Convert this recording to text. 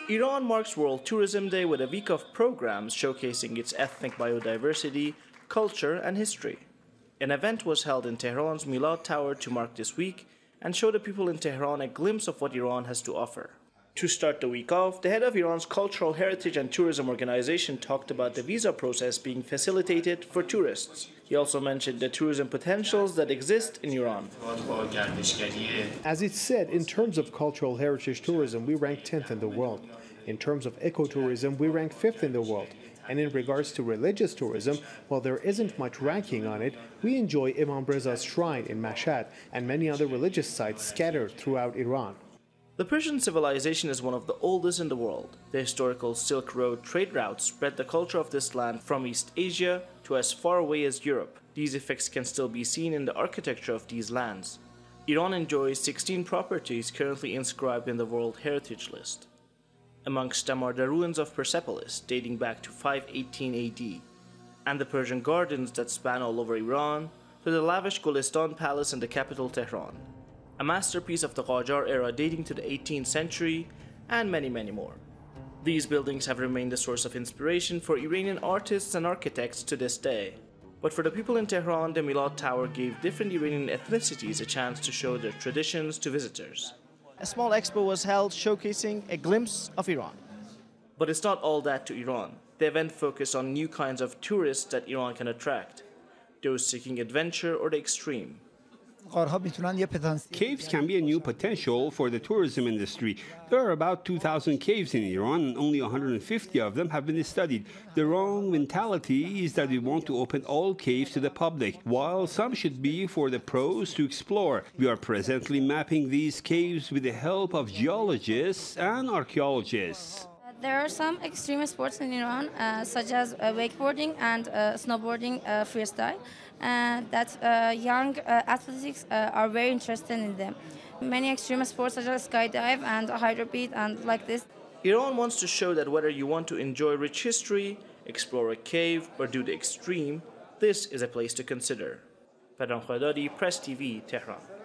Iran marks World Tourism Day with a week of programs showcasing its ethnic biodiversity, culture, and history. An event was held in Tehran's Milad Tower to mark this week and show the people in Tehran a glimpse of what Iran has to offer. To start the week off, the head of Iran's Cultural Heritage and Tourism Organization talked about the visa process being facilitated for tourists. He also mentioned the tourism potentials that exist in Iran. As it's said, in terms of cultural heritage tourism, we rank 10th in the world. In terms of ecotourism, we rank 5th in the world. And in regards to religious tourism, while there isn't much ranking on it, we enjoy Imam Reza's shrine in Mashhad and many other religious sites scattered throughout Iran. The Persian civilization is one of the oldest in the world. The historical Silk Road trade routes spread the culture of this land from East Asia to as far away as Europe. These effects can still be seen in the architecture of these lands. Iran enjoys 16 properties currently inscribed in the World Heritage List. Amongst them are the ruins of Persepolis, dating back to 518 AD, and the Persian gardens that span all over Iran, to the lavish Golestan Palace in the capital Tehran, a masterpiece of the Qajar era dating to the 18th century, and many, many more. These buildings have remained a source of inspiration for Iranian artists and architects to this day. But for the people in Tehran, the Milad Tower gave different Iranian ethnicities a chance to show their traditions to visitors. A small expo was held showcasing a glimpse of Iran. But it's not all that to Iran. The event focused on new kinds of tourists that Iran can attract, those seeking adventure or the extreme. Caves can be a new potential for the tourism industry. There are about 2,000 caves in Iran, and only 150 of them have been studied. The wrong mentality is that we want to open all caves to the public, while some should be for the pros to explore. We are presently mapping these caves with the help of geologists and archaeologists. There are some extreme sports in Iran, such as wakeboarding and snowboarding freestyle, that young athletes are very interested in them. Many extreme sports such as skydive and hydrobead and like this. Iran wants to show that whether you want to enjoy rich history, explore a cave, or do the extreme, this is a place to consider. Padran Khadadi, Press TV, Tehran.